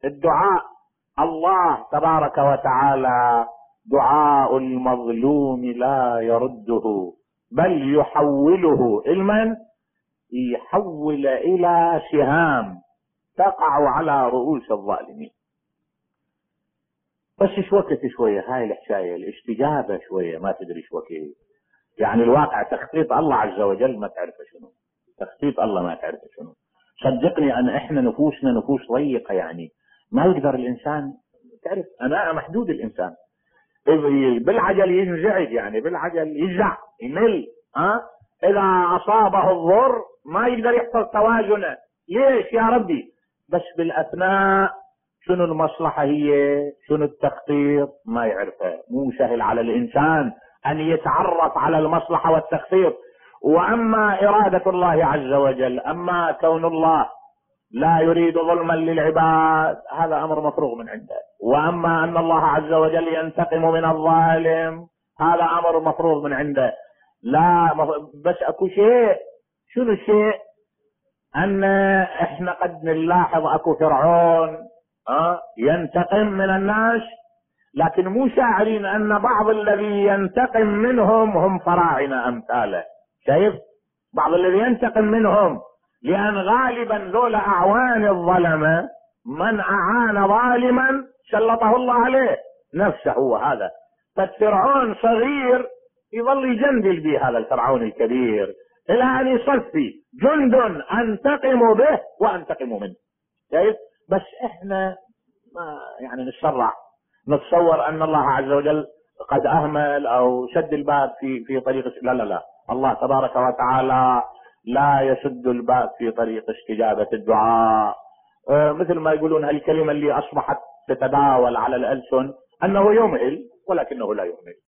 الدعاء الله تبارك وتعالى دعاء المظلوم لا يرده، بل يحوله علما، يحول الى سهام تقع على رؤوس الظالمين. بس شوكت شوية هاي الحكاية، الاستجابة شوية ما تدري شوكت، يعني الواقع تخطيط الله عز وجل ما تعرف شنو، تخطيط الله ما تعرف شنو. صدقني ان احنا نفوسنا نفوس ضيقة، يعني ما يقدر الانسان، تعرف اناء محدود الانسان، بالعجل ينزعج، يعني بالعجل يجزع يمل، اذا اصابه الضر ما يقدر يحصل توازنه، ليش يا ربي؟ بس بالاثناء شنو المصلحة هي، شنو التخطيط ما يعرفه. مو سهل على الانسان ان يتعرف على المصلحة والتخطيط. واما ارادة الله عز وجل، اما كون الله لا يريد ظلما للعباد، هذا امر مفروغ من عنده. واما ان الله عز وجل ينتقم من الظالم، هذا امر مفروغ من عنده. لا بس اكو شيء، شنو الشيء؟ ان احنا قد نلاحظ اكو فرعون ينتقم من الناس، لكن مو شاعرين ان بعض الذي ينتقم منهم هم فراعنة امثاله. شايف بعض الذي ينتقم منهم، لان غالبا ذولا اعوان الظلمة، من اعان ظالما سلطه الله عليه نفسه هو هذا. فالفرعون صغير يظل يجندل به هذا الفرعون الكبير الى ان يصفي جند انتقم به وانتقم منه. شايف؟ بس احنا ما يعني نتسرع نتصور ان الله عز وجل قد اهمل او سد الباب في طريق، لا لا لا، الله تبارك وتعالى لا يسد الباب في طريق استجابة الدعاء. مثل ما يقولون الكلمة اللي اصبحت تتداول على الألسن انه يمهل، ولكنه لا يمهل.